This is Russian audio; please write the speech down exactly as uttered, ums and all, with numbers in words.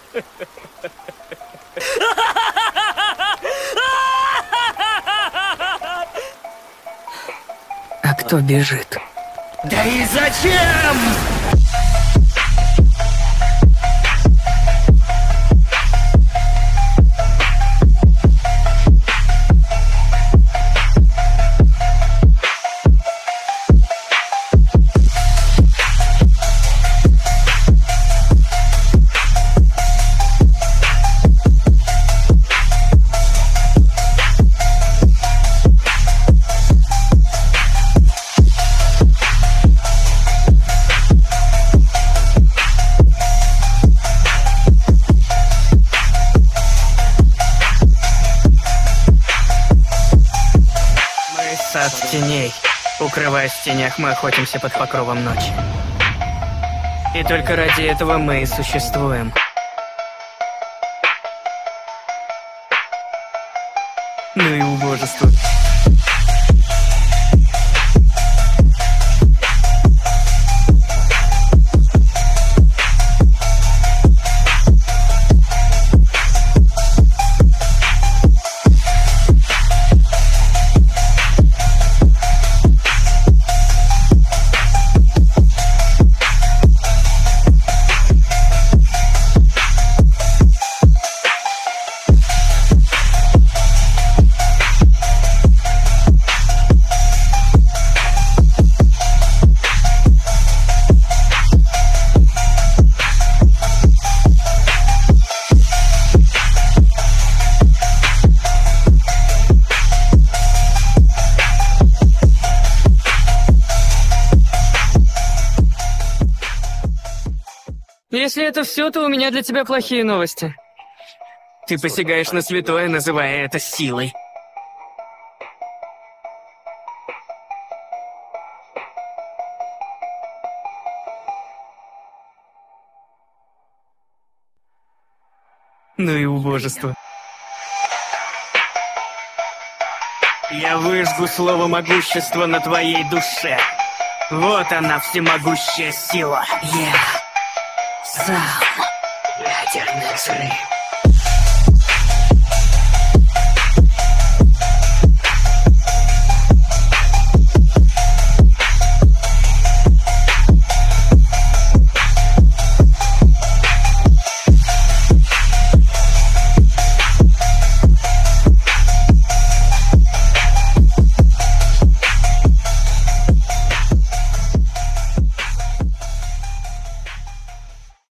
А кто бежит? Да и зачем? Сад теней. Укрываясь в тенях, мы охотимся под покровом ночи. И только ради этого мы и существуем. Ну и убожество. Если это все, то у меня для тебя плохие новости. Ты посягаешь на святое, называя это силой. Ну и убожество. Я выжгу слово могущества на твоей душе. Вот она, всемогущая сила. Я сам ядерный взрыв.